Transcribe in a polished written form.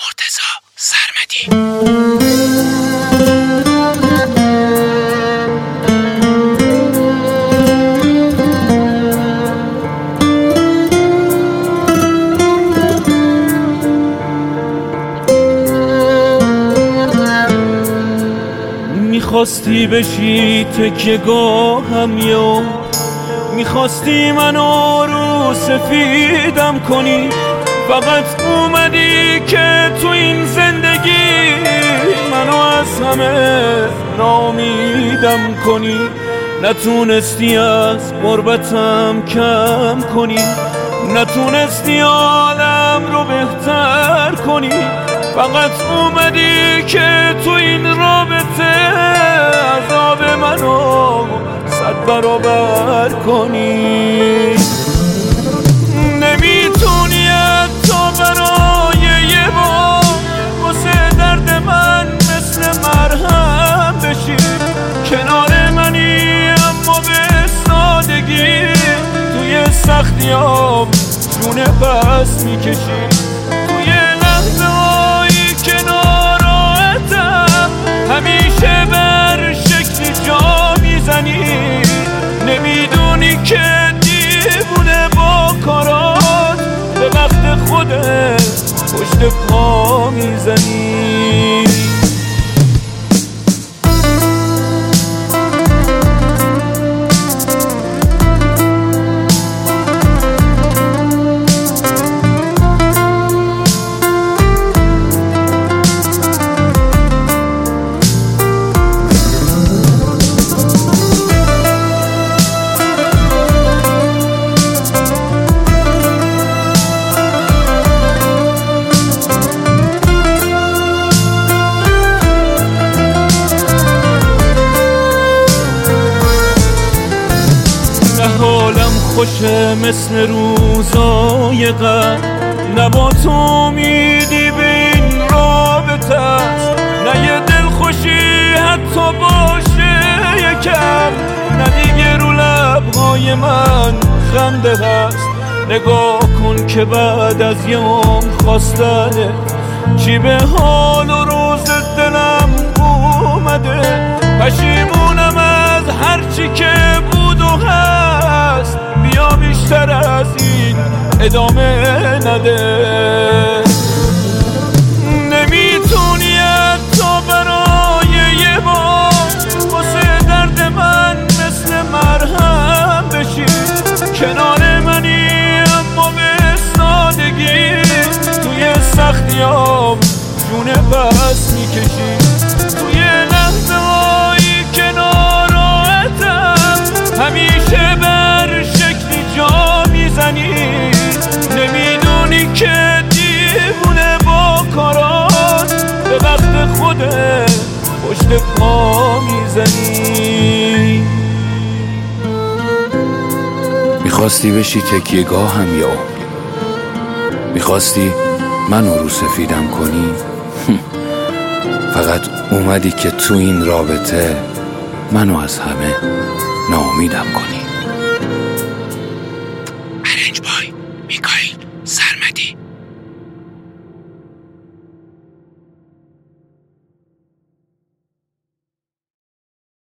مرتضی سرمدی. میخواستی بشی تکیه‌گاهم یا میخواستی منو رو سفیدم کنی، فقط اومدی که تو این زندگی منو از همه ناامیدم کنی. نتونستی از غربتم کم کنی، نتونستی عالم رو بهتر کنی، فقط اومدی که تو این رابطه عذاب منو 100 برابر کنی. نمیتونی حتی برای یه بار واسه درد من مثل مرهم بشی، کنار منی اما به سادگی توی سختیام جونه پس میکشی. توی لحظه هایی که ناراحتم همیشه بر شکلی جا میزنی، نمیدونی که دیوونه با کارات به وقت خودت پشت پا میزنی. حالم خوشه مثل روزای قبل، نه با تو امیدی به این رابطه است، نه یه دل خوشی حتی باشه یکم، نه دیگه رو لبهای من خنده هست. نگاه کن که بعد از یه عمر خواستنه چی به حال و روز دلم اومده. پشیمونم از هرچی که بود و هست، بیا بیشتر از این ادامه نده. نمیتونی حتی برای یه بار واسه درد من مثل مرهم بشی، کنار منی اما به سادگی توی سختیام جونه پس میکشی. توی لحظه هایی که ناراحتم همیشه بر شکلی جا میزنی، نمیدونی که دیوونه با کارات به وقت خودت پشت پا میزنی. میخواستی بشی تکیه‌گاهم یا میخواستی منو رو سفیدم کنی، فقط اومدی که تو این رابطه منو از همه ناامیدم کنی. ارنج بای میکائیل سرمدی.